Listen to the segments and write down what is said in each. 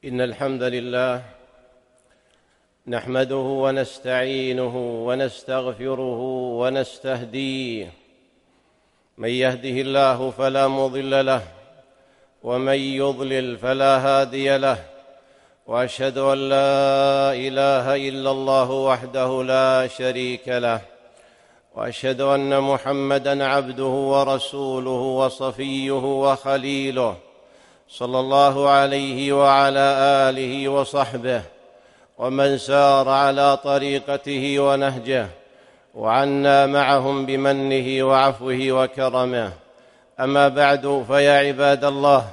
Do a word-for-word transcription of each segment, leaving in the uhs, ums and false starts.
إن الحمد لله نحمده ونستعينه ونستغفره ونستهديه، من يهده الله فلا مضل له ومن يضلل فلا هادي له، وأشهد أن لا إله إلا الله وحده لا شريك له، وأشهد أن محمدًا عبده ورسوله وصفيه وخليله، صلى الله عليه وعلى آله وصحبه ومن سار على طريقته ونهجه، وعنا معهم بمنه وعفوه وكرمه. أما بعد، فيا عباد الله،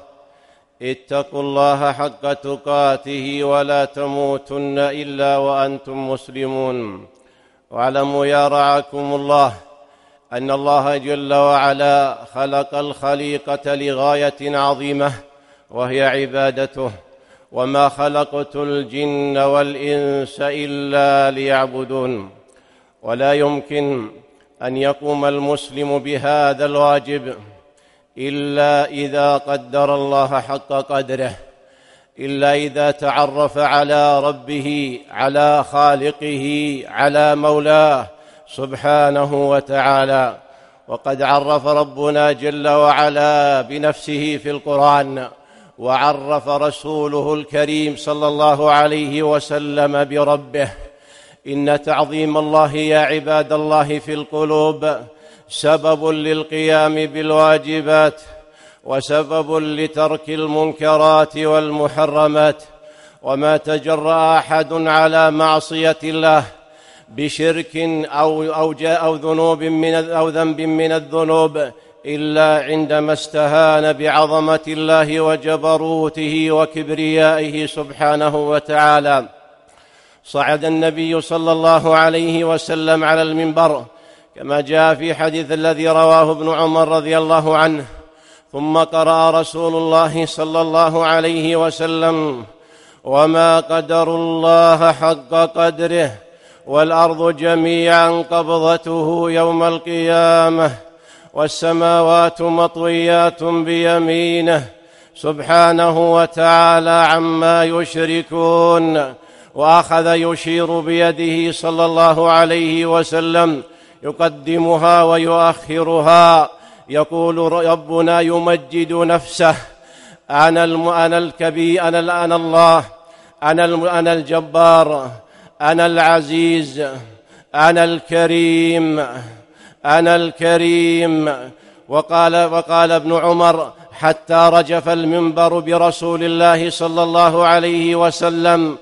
اتقوا الله حق تقاته ولا تموتن إلا وأنتم مسلمون. واعلموا يا رعاكم الله أن الله جل وعلا خلق الخليقة لغاية عظيمة، وهي عبادته، وما خلقت الجن والإنس إلا ليعبدون. ولا يمكن أن يقوم المسلم بهذا الواجب إلا إذا قدر الله حق قدره، إلا إذا تعرف على ربه، على خالقه، على مولاه سبحانه وتعالى. وقد عرف ربنا جل وعلا بنفسه في القرآن، وعرف رسوله الكريم صلى الله عليه وسلم بربه. إن تعظيم الله يا عباد الله في القلوب سبب للقيام بالواجبات، وسبب لترك المنكرات والمحرمات. وما تجرأ أحد على معصية الله بشرك أو أو جاء أو ذنوب من أو ذنب من الذنوب إلا عندما استهان بعظمة الله وجبروته وكبريائه سبحانه وتعالى. صعد النبي صلى الله عليه وسلم على المنبر كما جاء في حديث الذي رواه ابن عمر رضي الله عنه، ثم قرأ رسول الله صلى الله عليه وسلم: وما قدروا الله حق قدره والأرض جميعا قبضته يوم القيامة والسماوات مطويات بيمينه سبحانه وتعالى عما يشركون. وأخذ يشير بيده صلى الله عليه وسلم يقدمها ويؤخرها، يقول ربنا يمجد نفسه: أنا أنا الكبير، أنا أنا الله، أنا أنا الجبار، أنا العزيز، أنا الكريم، أنا الكريم. وقال وقال ابن عمر: حتى رجف المنبر برسول الله صلى الله عليه وسلم،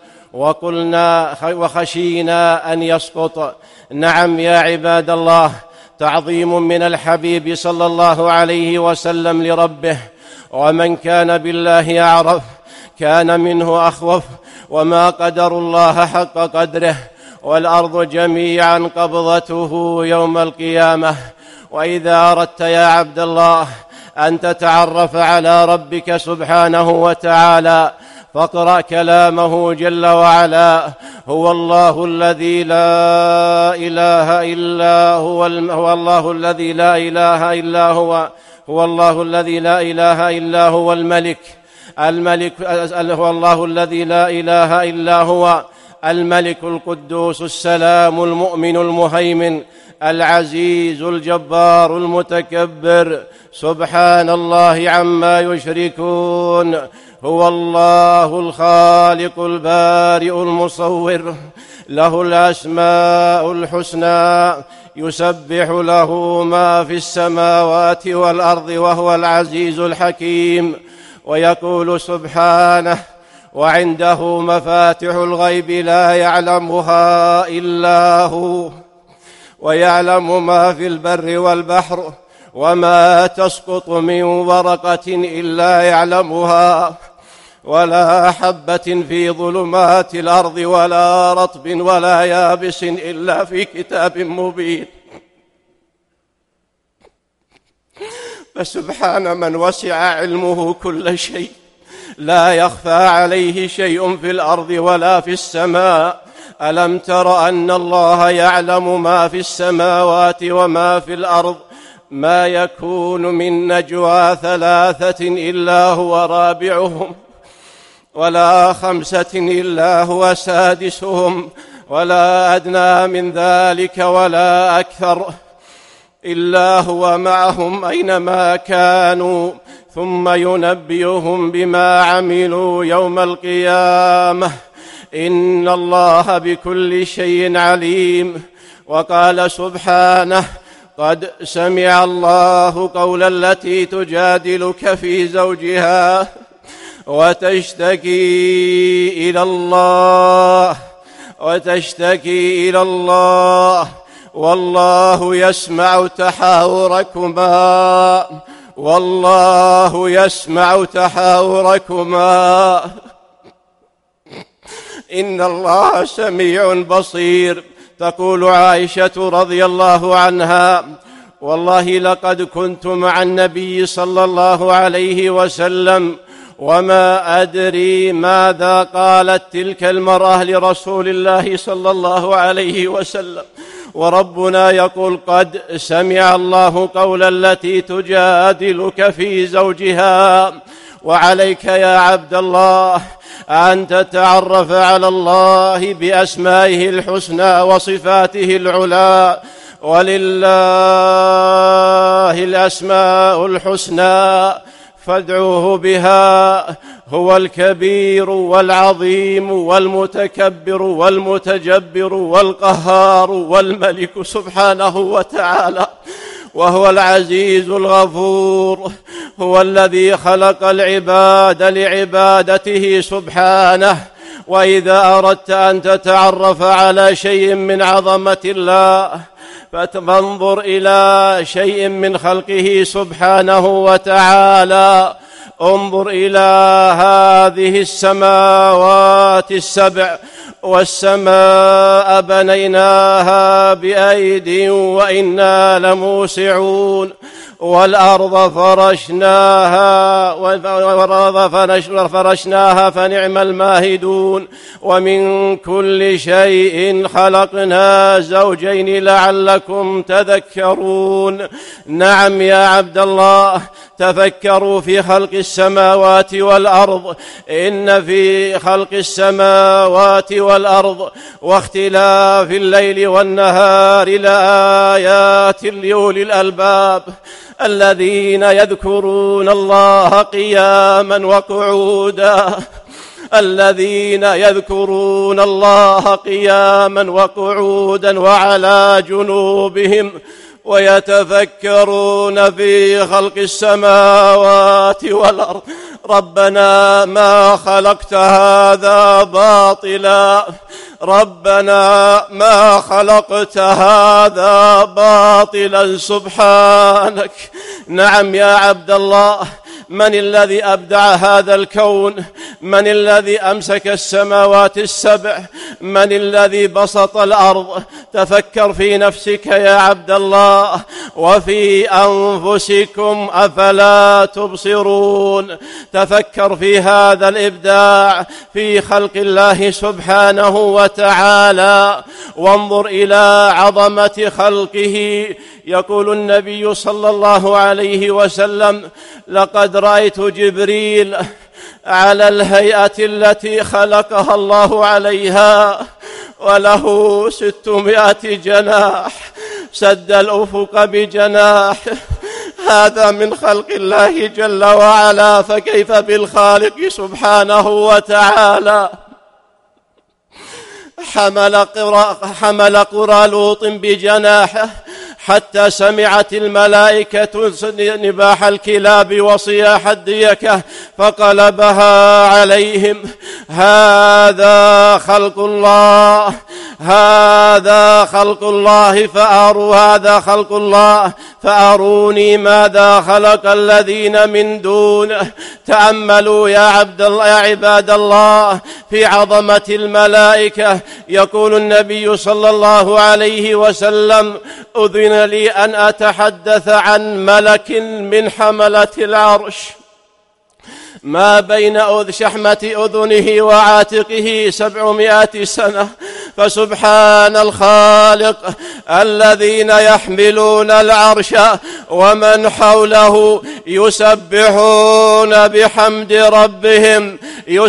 وقلنا وخشينا أن يسقط. نعم يا عباد الله، تعظيم من الحبيب صلى الله عليه وسلم لربه، ومن كان بالله أعرف كان منه أخوف. وما قدروا الله حق قدره والأرض جميعا قبضته يوم القيامة. وإذا أردت يا عبد الله أن تتعرف على ربك سبحانه وتعالى فاقرأ كلامه جل وعلا: هو الله الذي لا إله إلا هو هو الله الذي لا إله إلا هو هو الله الذي لا إله إلا هو الملك الملك هو الله الذي لا إله إلا هو الملك القدوس السلام المؤمن المهيمن العزيز الجبار المتكبر، سبحان الله عما يشركون. هو الله الخالق البارئ المصور، له الأسماء الحسنى، يسبح له ما في السماوات والأرض، وهو العزيز الحكيم. ويقول سبحانه: وعنده مفاتح الغيب لا يعلمها إلا هو، ويعلم ما في البر والبحر، وما تسقط من ورقة إلا يعلمها، ولا حبة في ظلمات الأرض ولا رطب ولا يابس إلا في كتاب مبين. فسبحان من وسع علمه كل شيء، لا يخفى عليه شيء في الأرض ولا في السماء. ألم تر أن الله يعلم ما في السماوات وما في الأرض؟ ما يكون من نجوى ثلاثة إلا هو رابعهم ولا خمسة إلا هو سادسهم ولا أدنى من ذلك ولا أكثر إلا هو معهم أينما كانوا ثم ينبئهم بما عملوا يوم القيامة إن الله بكل شيء عليم. وقال سبحانه: قد سمع الله قول التي تجادلك في زوجها وتشتكي إلى الله وتشتكي إلى الله والله يسمع تحاوركما والله يسمع تحاوركما إن الله سميع بصير. تقول عائشة رضي الله عنها: والله لقد كنت مع النبي صلى الله عليه وسلم وما أدري ماذا قالت تلك المرأة لرسول الله صلى الله عليه وسلم، وربنا يقول: قد سمع الله قول التي تجادلك في زوجها. وعليك يا عبد الله أن تتعرف على الله بأسمائه الحسنى وصفاته العلى، ولله الأسماء الحسنى فادعوه بها. هو الكبير والعظيم والمتكبر والمتجبر والقهار والملك سبحانه وتعالى، وهو العزيز الغفور. هو الذي خلق العباد لعبادته سبحانه. وإذا أردت أن تتعرف على شيء من عظمة الله فانظر إلى شيء من خلقه سبحانه وتعالى. انظر إلى هذه السماوات السبع، والسماء بنيناها بأيد وإنا لموسعون، والأرض فرشناها والأرض فرشناها فنعم الماهدون، ومن كل شيء خلقنا زوجين لعلكم تذكرون. نعم يا عبد الله، تفكروا في خلق السماوات والأرض. إن في خلق السماوات والأرض واختلاف الليل والنهار لآيات لأولي الألباب الذين يذكرون الله قياما وقعودا الذين يذكرون الله قياما وقعودا وعلى جنوبهم ويتفكرون في خلق السماوات والأرض ربنا ما خلقت هذا باطلا ربنا ما خلقت هذا باطلا سبحانك. نعم يا عبد الله، من الذي أبدع هذا الكون؟ من الذي أمسك السماوات السبع؟ من الذي بسط الأرض؟ تفكر في نفسك يا عبد الله وفي أنفسكم أفلا تبصرون. تفكر في هذا الإبداع في خلق الله سبحانه وتعالى، وانظر إلى عظمة خلقه. يقول النبي صلى الله عليه وسلم: لقد رأيت جبريل على الهيئة التي خلقها الله عليها وله ستمائة جناح، سد الأفق بجناح. هذا من خلق الله جل وعلا، فكيف بالخالق سبحانه وتعالى؟ حمل قرى, حمل قرى لوط بجناحه حتى سمعت الملائكة نباح الكلاب وصياح الديكة فقلبها عليهم. هذا خلق الله هذا خلق الله فأروا هذا خلق الله فأروني ماذا خلق الذين من دونه. تأملوا يا عبد الله يا عباد الله في عظمة الملائكة. يقول النبي صلى الله عليه وسلم: أذن لي أن أتحدث عن ملك من حملة العرش ما بين شحمة أذنه وعاتقه سبعمائة سنة، فسبحان الخالق الذين يحملون العرش ومن حوله يسبحون بحمد ربهم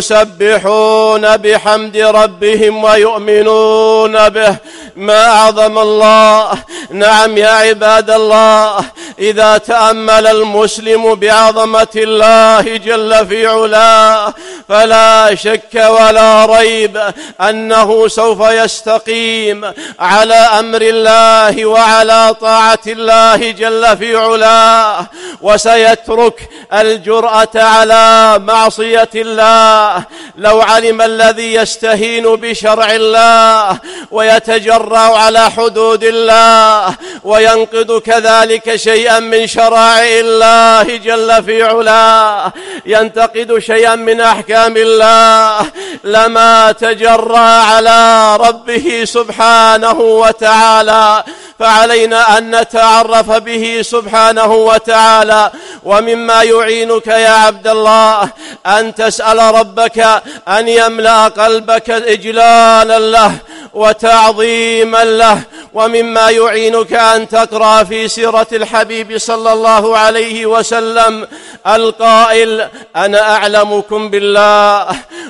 يسبحون بحمد ربهم ويؤمنون به. ما أعظم الله. نعم يا عباد الله، إذا تأمل المسلم بعظمة الله جل في علاه فلا شك ولا ريب أنه سوف يستقيم على أمر الله وعلى طاعة الله جل في علاه، وسيترك الجرأة على معصية الله. لو علم الذي يستهين بشرع الله ويتجرأ على حدود الله وينقض كذلك شيئا من شرائع الله جل في علاه، ينتقد شيئا من أحكام الله، لما تجرأ على ربه سبحانه وتعالى. فعلينا أن نتعرف به سبحانه وتعالى. ومما يعينك يا عبد الله أن تسأل ربك أن يملأ قلبك إجلالا له وتعظيما له. ومما يعينك أن تقرأ في سيرة الحبيب صلى الله عليه وسلم القائل: أنا أعلمكم بالله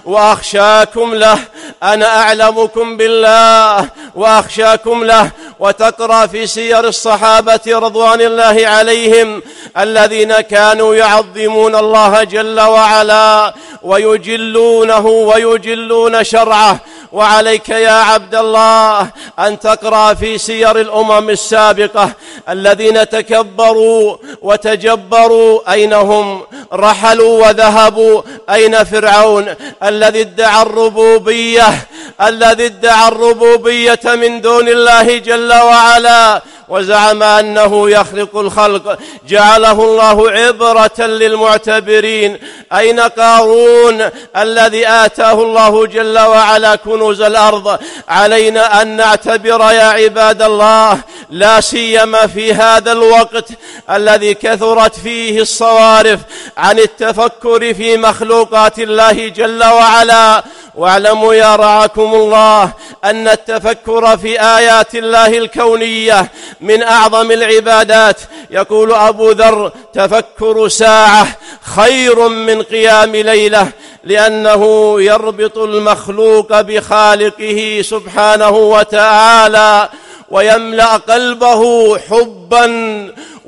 وأخشاكم له، أنا أعلمكم بالله وأخشاكم له. وتقرأ في سير الصحابة رضوان الله عليهم الذين كانوا يعظمون الله جل وعلا ويجلونه ويجلون شرعه. وعليك يا عبد الله أن تقرأ في سير الأمم السابقة الذين تكبروا وتجبروا، أين هم؟ رحلوا وذهبوا. أين فرعون الذي ادعى الربوبية الذي ادعى الربوبية من دون الله جل وعلا وزعم أنه يخلق الخلق، جعله الله عبرة للمعتبرين. أين قارون الذي آتاه الله جل وعلا كنوز الأرض؟ علينا أن نعتبر يا عباد الله، لا سيما في هذا الوقت الذي كثرت فيه الصوارف عن التفكر في مخلوقات الله جل وعلا. واعلموا يا رعاكم الله أن التفكر في آيات الله الكونية من أعظم العبادات. يقول أبو ذر: تفكر ساعة خير من قيام ليلة، لأنه يربط المخلوق بخالقه سبحانه وتعالى ويملأ قلبه حبا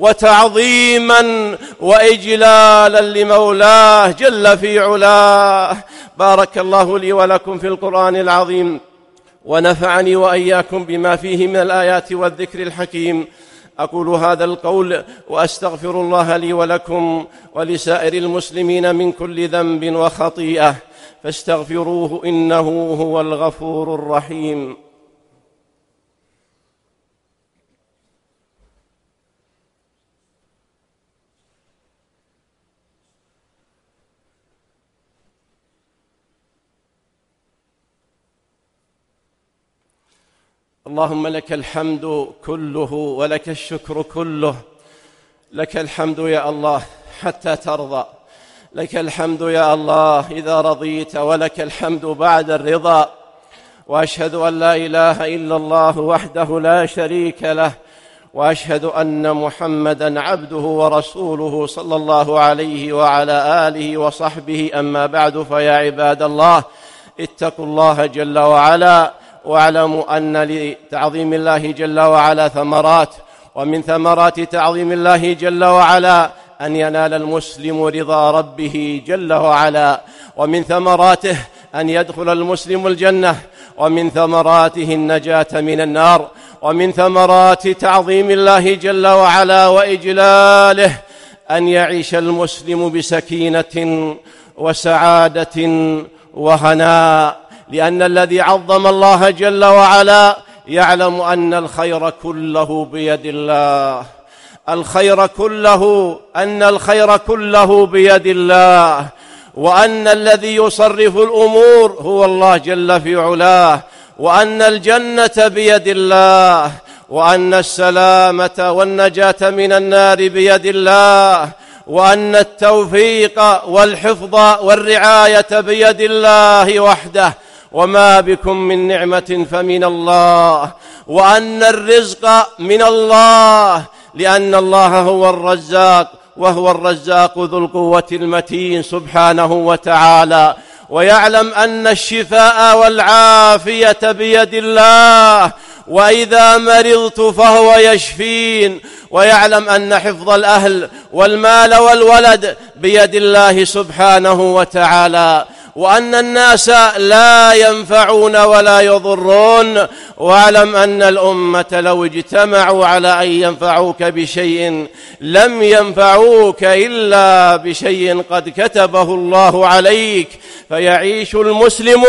وتعظيما وإجلالا لمولاه جل في علاه. بارك الله لي ولكم في القرآن العظيم، ونفعني وإياكم بما فيه من الآيات والذكر الحكيم. أقول هذا القول وأستغفر الله لي ولكم ولسائر المسلمين من كل ذنب وخطيئة، فاستغفروه إنه هو الغفور الرحيم. اللهم لك الحمد كله ولك الشكر كله. لك الحمد يا الله حتى ترضى، لك الحمد يا الله إذا رضيت، ولك الحمد بعد الرضا. وأشهد أن لا إله إلا الله وحده لا شريك له، وأشهد أن محمدًا عبده ورسوله صلى الله عليه وعلى آله وصحبه. أما بعد، فيا عباد الله اتقوا الله جل وعلا، واعلموا أن لتعظيم الله جل وعلا ثمرات، ومن ثمرات تعظيم الله جل وعلا أن ينال المسلم رضا ربه جل وعلا، ومن ثمراته أن يدخل المسلم الجنة، ومن ثمراته النجاة من النار، ومن ثمرات تعظيم الله جل وعلا وإجلاله أن يعيش المسلم بسكينة وسعادة وهناء، لأن الذي عظم الله جل وعلا يعلم أن الخير كله بيد الله، الخير كله أن الخير كله بيد الله، وأن الذي يصرف الأمور هو الله جل في علاه، وأن الجنة بيد الله، وأن السلامة والنجاة من النار بيد الله، وأن التوفيق والحفظ والرعاية بيد الله وحده. وما بكم من نعمة فمن الله، وأن الرزق من الله، لأن الله هو الرزاق، وهو الرزاق ذو القوة المتين سبحانه وتعالى. ويعلم أن الشفاء والعافية بيد الله، وإذا مرضت فهو يشفين. ويعلم أن حفظ الأهل والمال والولد بيد الله سبحانه وتعالى، وأن الناس لا ينفعون ولا يضرون. واعلم أن الأمة لو اجتمعوا على أن ينفعوك بشيء لم ينفعوك إلا بشيء قد كتبه الله عليك، فيعيش المسلم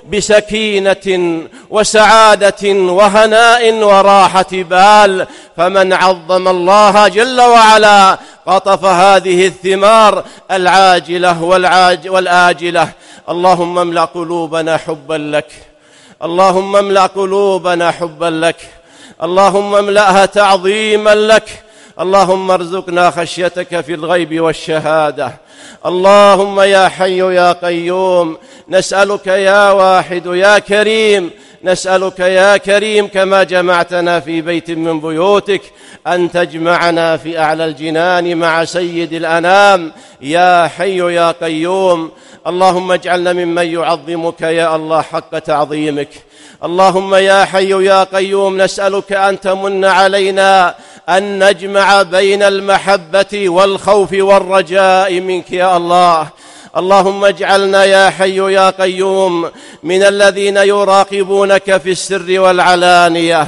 بسكينة وسعادة وهناء وراحة بال. فمن عظم الله جل وعلا قطف هذه الثمار العاجلة والآجلة. اللهم املأ قلوبنا حبا لك، اللهم املأ قلوبنا حبا لك، اللهم املأها تعظيما لك، اللهم ارزقنا خشيتك في الغيب والشهادة. اللهم يا حي يا قيوم نسألك يا واحد يا كريم، نسألك يا كريم كما جمعتنا في بيت من بيوتك أن تجمعنا في أعلى الجنان مع سيد الأنام يا حي يا قيوم. اللهم اجعلنا ممن يعظمك يا الله حق تعظيمك. اللهم يا حي يا قيوم نسألك أن تمن علينا أن نجمع بين المحبة والخوف والرجاء منك يا الله. اللهم اجعلنا يا حي يا قيوم من الذين يراقبونك في السر والعلانية.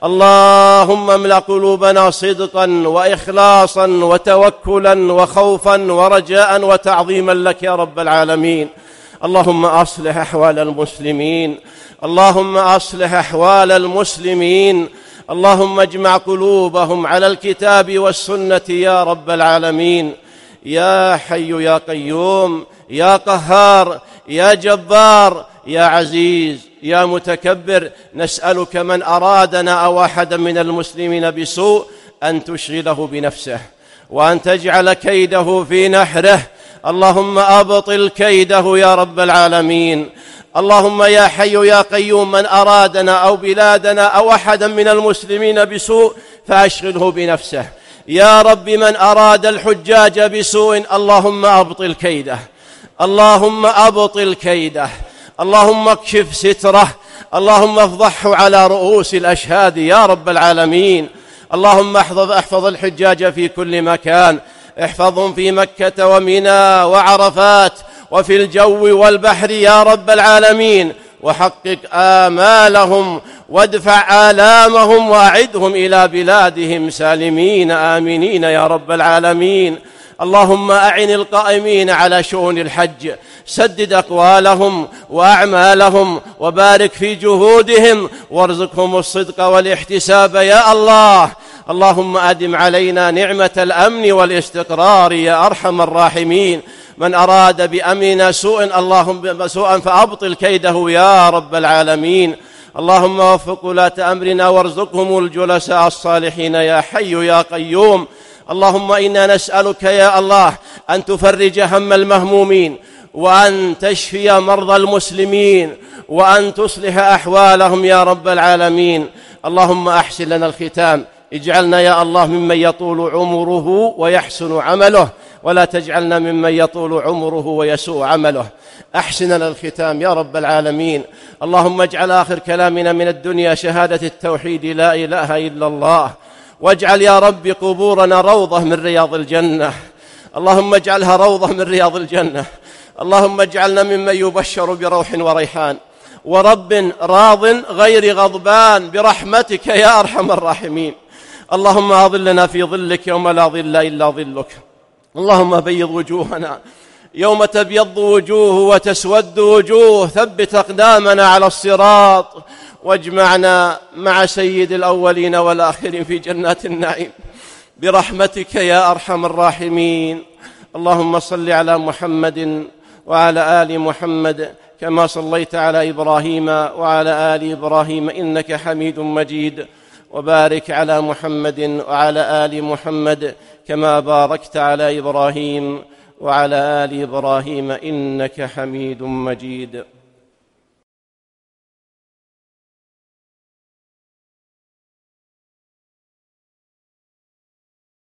اللهم املأ قلوبنا صدقا وإخلاصا وتوكلا وخوفا ورجاء وتعظيما لك يا رب العالمين. اللهم أصلح أحوال المسلمين، اللهم أصلح أحوال المسلمين، اللهم اجمع قلوبهم على الكتاب والسنة يا رب العالمين. يا حي يا قيوم يا قهار يا جبار يا عزيز يا متكبر، نسألك من أرادنا أو أحدا من المسلمين بسوء أن تشغله بنفسه وأن تجعل كيده في نحره. اللهم أبطل كيده يا رب العالمين. اللهم يا حي يا قيوم من أرادنا أو بلادنا أو أحدا من المسلمين بسوء فأشغله بنفسه. يا رب من أراد الحجاج بسوء اللهم أبطل كيده، اللهم أبطل كيده، اللهم اكشف ستره، اللهم افضحه على رؤوس الأشهاد يا رب العالمين. اللهم احفظ احفظ الحجاج في كل مكان، احفظهم في مكة ومنى وعرفات وفي الجو والبحر يا رب العالمين، وحقق آمالهم وادفع آلامهم وأعدهم إلى بلادهم سالمين آمنين يا رب العالمين. اللهم أعن القائمين على شؤون الحج، سدد أقوالهم وأعمالهم وبارك في جهودهم وارزقهم الصدق والاحتساب يا الله. اللهم أدم علينا نعمة الأمن والاستقرار يا أرحم الراحمين. من أراد بأمرنا سوءا اللهم سوءا فأبطل كيده يا رب العالمين. اللهم وفق ولاة أمرنا وارزقهم الجلساء الصالحين يا حي يا قيوم. اللهم إنا نسألك يا الله أن تفرج هم المهمومين، وأن تشفي مرضى المسلمين، وأن تصلح أحوالهم يا رب العالمين. اللهم أحسن لنا الختام، اجعلنا يا الله ممن يطول عمره ويحسن عمله، ولا تجعلنا ممن يطول عمره ويسوء عمله. أحسن لنا الختام يا رب العالمين. اللهم اجعل آخر كلامنا من الدنيا شهادة التوحيد لا إله إلا الله، واجعل يا رب قبورنا روضة من رياض الجنة، اللهم اجعلها روضة من رياض الجنة. اللهم اجعلنا ممن يبشر بروح وريحان ورب راض غير غضبان برحمتك يا أرحم الراحمين. اللهم أظلنا في ظلك يوم لا ظل إلا ظلك. اللهم بيض وجوهنا يوم تبيض وجوه وتسود وجوه، ثبت أقدامنا على الصراط، واجمعنا مع سيد الأولين والآخرين في جنات النعيم برحمتك يا أرحم الراحمين. اللهم صل على محمد وعلى آل محمد كما صليت على إبراهيم وعلى آل إبراهيم إنك حميد مجيد، وبارك على محمد وعلى آل محمد كما باركت على إبراهيم وعلى آل إبراهيم إنك حميد مجيد.